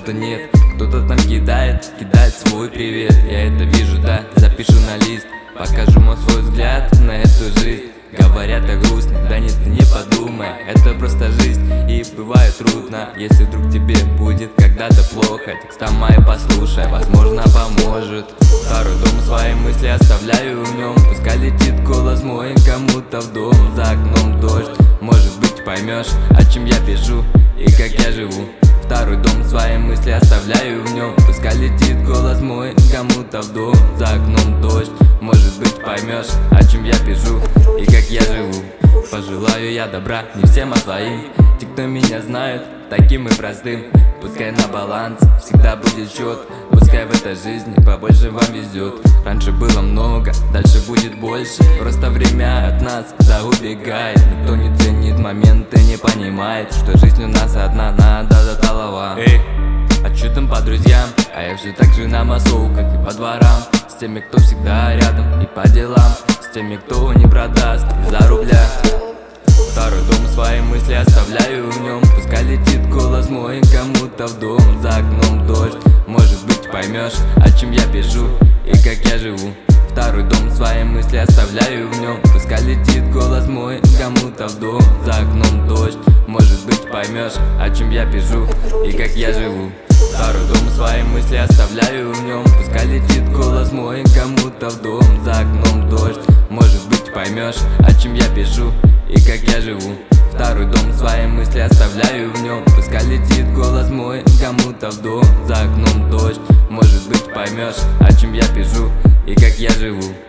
кого-то нет. Кто-то там кидает свой привет. Я это вижу, да, запишу на лист. Покажу мой свой взгляд на эту жизнь. Говорят, я грустный, да нет, ты не подумай. Это просто жизнь, и бывает трудно. Если вдруг тебе будет когда-то плохо, текста мои послушай, возможно поможет. Второй дом, свои мысли оставляю в нем. Пускай летит голос мой кому-то в дом. За окном дождь, может быть поймешь, о чем я пишу и как я живу. Второй дом, свои мысли оставляю в нем. Пускай летит голос мой кому-то в дом. За окном дождь, может быть поймешь, о чем я пишу и как я живу. Пожелаю я добра не всем, а своим. Те, кто меня знают, таким и простым. Пускай на баланс всегда будет счет. Пускай в этой жизни побольше вам везет. Раньше было много, дальше будет больше. Просто время от нас да убегает. Никто не ценит моменты, не понимает, что жизнь у нас одна, надо до талова. Эй, а чё там по друзьям? А я все так же на массовках и по дворам. С теми, кто всегда рядом и по делам. С теми, кто не продаст из-за рубля. Второй дом, свои мысли оставляю в нем. Пускай летит голос мой кому-то в дом. За окном дождь, может быть поймешь, о чем я пишу и как я живу. Второй дом, свои мысли оставляю в нем. Пускай летит голос мой кому-то в дом. За окном дождь, может быть поймешь, о чем я пишу и как я живу. Второй дом, свои мысли оставляю в нем. Пускай летит голос мой кому-то в дом. За окном дождь, может быть поймешь, о чем я пишу и как я живу. Второй дом, свои мысли оставляю в нем. Пускай летит голос мой кому-то в дом. За окном дождь, может быть поймешь, о чем я пишу и как я живу.